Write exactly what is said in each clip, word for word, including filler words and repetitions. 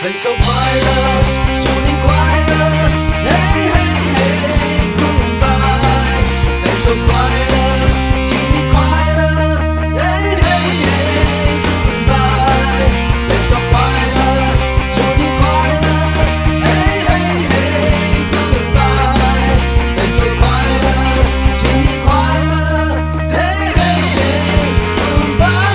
分手快乐，祝你快乐，嘿嘿嘿 ，Goodbye。分手快乐，请你快乐，嘿嘿嘿 ，Goodbye。分手快乐，祝你快乐，嘿嘿嘿 ，Goodbye。分手快乐，请你快乐，嘿嘿嘿 ，Goodbye。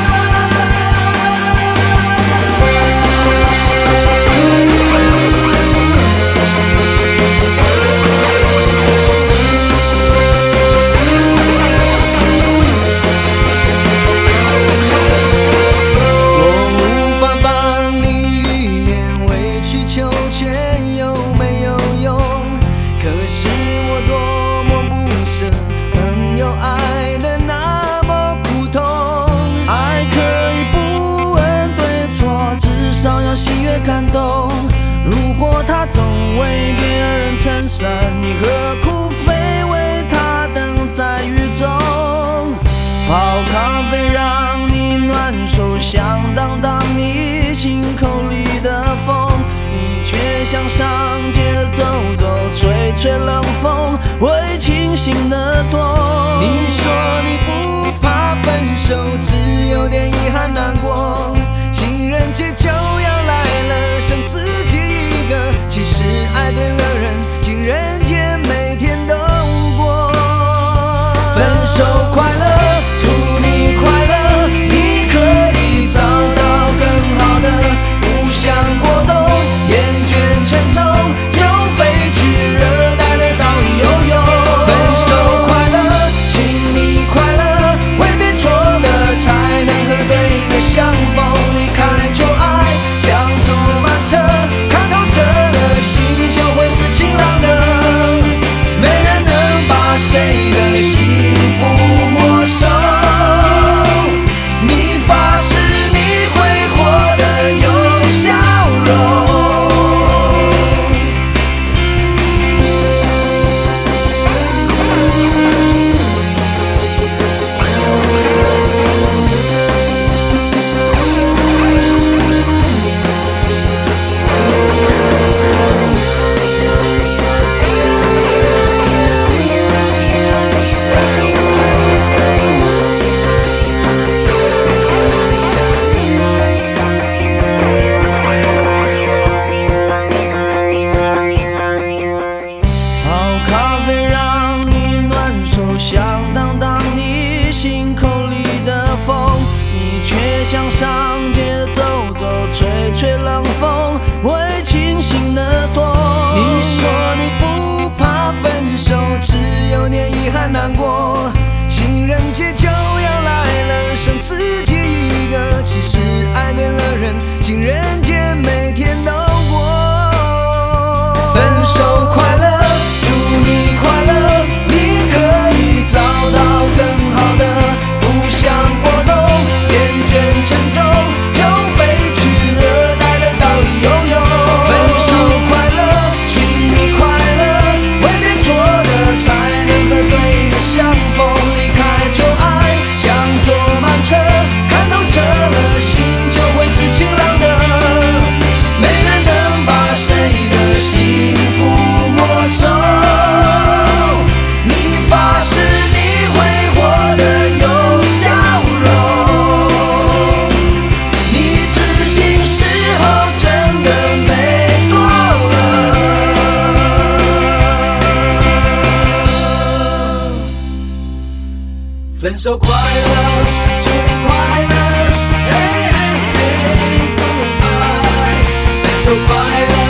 感动，如果他总为别人撑伞，你何苦非为他等在雨中？泡咖啡让你暖手，想当当你心口里的风，你却想上街走走，吹吹冷风，会清醒得多。 你说你不怕分手，只有点遗憾难过。情人节就要来了，剩自己一个。其实爱对了人，情人节每天都过。分手快乐，祝你快乐，你可以找到更好的。不想过冬，厌倦沉重，就飞去热带的岛屿游泳。分手快乐，请你快乐，挥别错的才能和对的相逢。离开旧爱，像坐慢车，看透彻了，心就会是晴朗的。没人能把谁的幸福没收。你发誓你会活得有笑容。 想上街走走，吹吹冷风，会清醒得多。 你说你不怕分手，只有点遗憾难过。情人节就要来了，剩自己一个。其实爱对了人，情人节每天都过。分手快乐，祝你快乐，你可以找到更好的。不想过冬，厌倦沉重，就飞去热带的岛屿游泳。分手快乐，请你快乐，挥别错的才能和对的相逢。离开旧爱，像坐慢车，看透彻了，心就会是晴朗的。没人能把谁的幸福没收。你发誓你会活得有笑容。你自信时候真的美多了。分手快乐，祝你快乐，嘿嘿嘿 ，Goodbye。分手快乐。